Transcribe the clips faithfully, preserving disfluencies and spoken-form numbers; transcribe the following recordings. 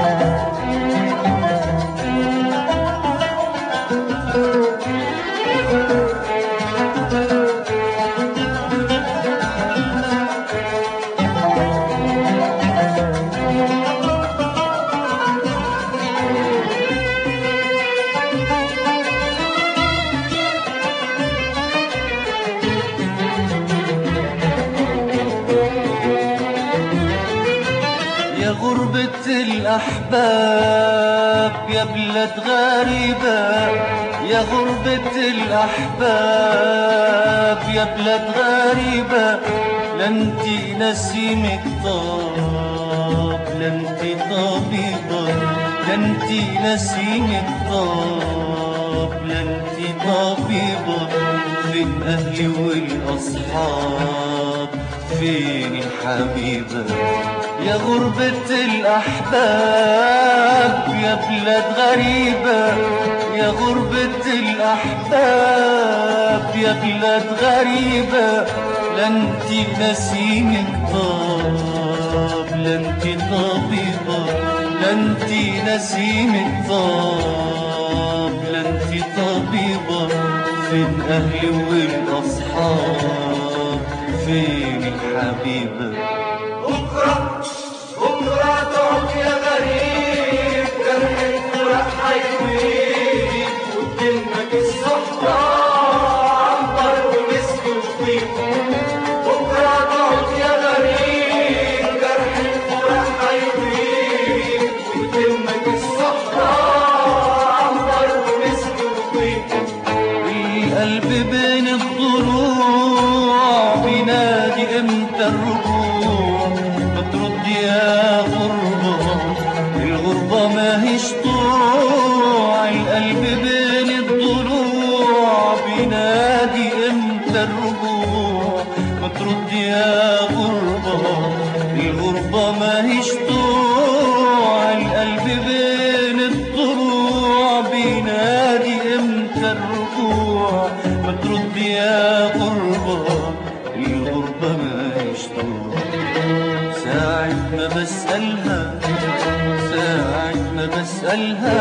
غربة الأحباب يا بلاد غريبة، يا غربة الأحباب يا بلاد غريبة، لا انتي نسيمك طاب لا انتي طبيبة، لا انتي نسيمك طاب لا انتي طبيبة. فين أهلي والأصحاب فين الحبيبة؟ يا غربة الأحباب يا بلاد غريبة، يا غربة الأحباب يا بلاد غريبة، لا انتي نسيمك طاب لا انتي طبيبة، لا انتي نسيمك طاب لا انتي طبيبة. فين أهلي والأصحاب فين الحبيبة؟ بكرة بكرة تقعد يا غريب، جرح الفراق هيطيب وتلمك الصحبة عنبر ومسك وطيب. بكرة تقعد يا غريب، جرح الفراق هيطيب وتلمك الصحبة عنبر ومسك وطيب. القلب بين الضلوع بينادي امتى الرجوع، بترد يا غربة الغربة ماهيش طوع. القلب بين الضلوع بينادي امتى الرجوع، بترد يا غربة الغربة ماهيش طوع. القلب بين الضلوع بينادي امتى الرجوع، بترد يا غربة الغربة ماهيش طوع. ساعة ما بسألها ساعة ما بسألها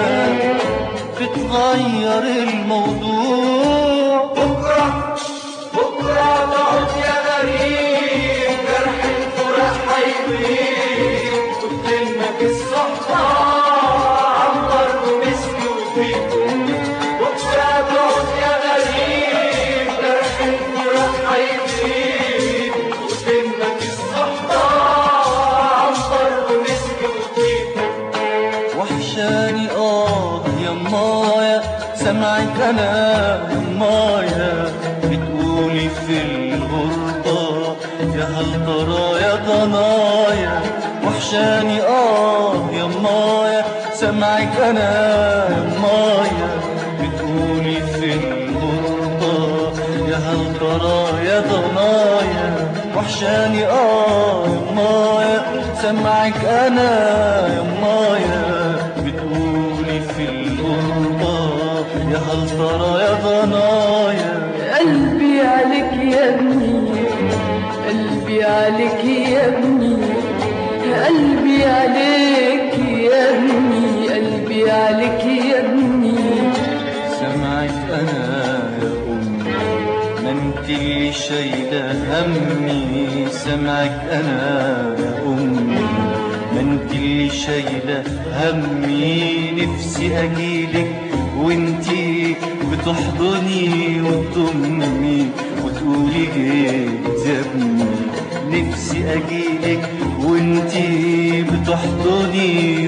بتغير الموضوع. بكرة بكرة تقعد يا غريب، جرح الفراق هيطيب وتلمك الصحبة عنبر ومسك وطيب. بكرة تقعد يا غريب، جرح الفراق هيطيب وتلمك الصحبة عنبر ومسك وطيب. وحشاني اه يمايا سمعك انا يمايا بتقولي في الغربة يا هل ترى يا ضنايا. وحشاني اه يمايا سمعك انا يمايا بتقولي في الغربة يا هل ترى يا ضنايا. وحشاني اه يمايا سمعك انا يمايا بتقولي في الغربة يا هل ترى يا ضنايا. قلبي عليك يا ابني، قلبي عليك يا ابني، قلبي عليك يا ابني، قلبي عليك يا ابني. سمعك انا يا امي ما انت اللي شايله همي. سمعك انا يا امي ما انت اللي شايله همي. نفسي اجيلك وانتي بتحضني وتضمي وتقولي جيت يا ابني. نفسي اجيلك وانتي بتحضني